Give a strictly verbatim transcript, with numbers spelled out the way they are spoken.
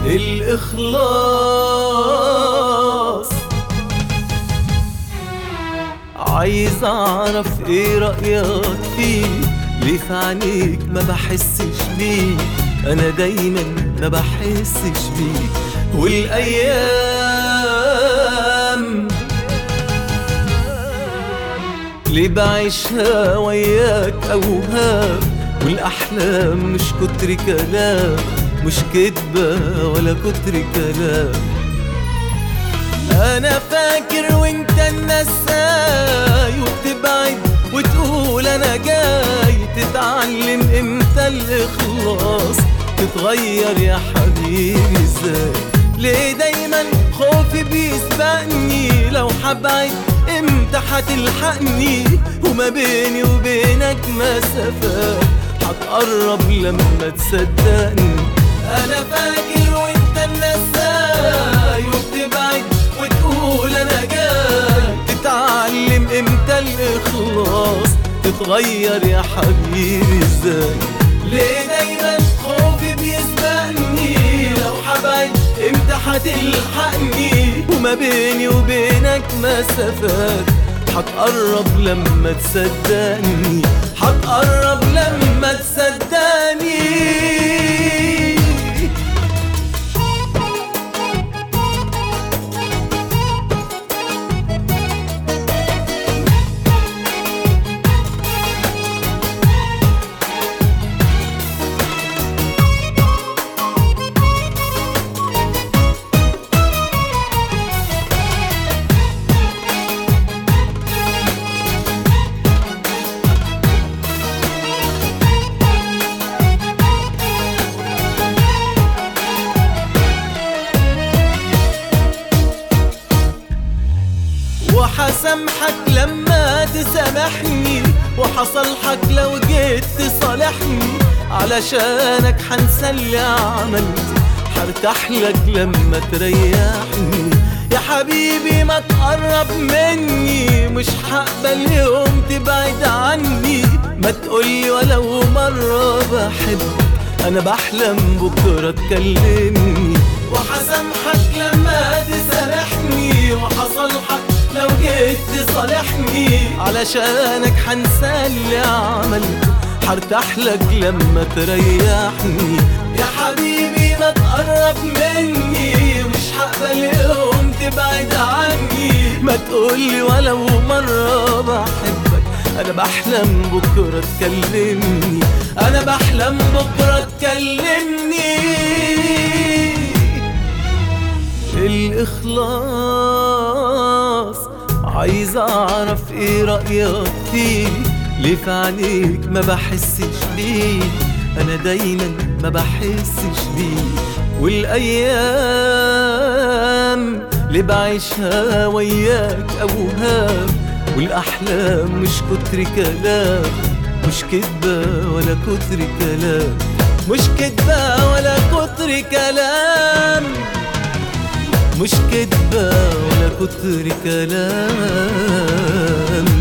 الإخلاص. عايز أعرف إيه رأيك فيه، ليه في عينيك ما بحسش بيه، أنا دايما ما بحسش بيه. والأيام ليه بعيشها وياك أوهام، والأحلام مش كتر كلام، مش كدبة ولا كتر كلام. أنا فاكر وانت النساي، وبتبعد وتقول أنا جاي، تتعلم امتى الإخلاص، تتغير يا حبيبي ازاي. ليه دايما خوفي بيسبقني، لو حبعد امتى هتلحقني، وما بيني وبينك مسافات هتقرب لما تصدقني. أنا فاكر وانت النساي، وبتبعد وتقول أنا جاي، تتعلم امتى الإخلاص، تتغير يا حبيبي ازاي. ليه دايما خوفي بيسبقني، لو حبعد امتى هتلحقني، وما بيني وبينك مسافات هتقرب لما تصدقني، هتقرب لما تصدقني. وحسامحك لما تسامحني، وحصلحك لو جيت تصالحني، علشانك حنسى اللي عملت، حرتاح لك لما تريحني. يا حبيبي ما تقرب مني، مش هقبل يوم تبعد عني، ما تقولي ولو مرة بحبك، أنا بحلم بكرة تكلمني. وحسامحك لما تسامحني، وحصلحك لو جيت تصالحني، علشانك حنسى اللي عملته، حرتاح لك لما تريحني. يا حبيبي ما تقرب مني، مش هقبل يوم تبعد عني، ما تقولي ولو مرة بحبك، أنا بحلم بكرة تكلمني، أنا بحلم بكرة تكلمني. الإخلاص عايز أعرف إيه رأيك فيه، ليه في عينيك ما بحسش بيه، أنا دايما ما بحسش بيه. والأيام ليه بعيشها وياك أوهام، والأحلام مش كتر كلام، مش كدبة ولا كتر كلام، مش كدبة ولا كتر كلام، مش كدبة ولا كتر كلام.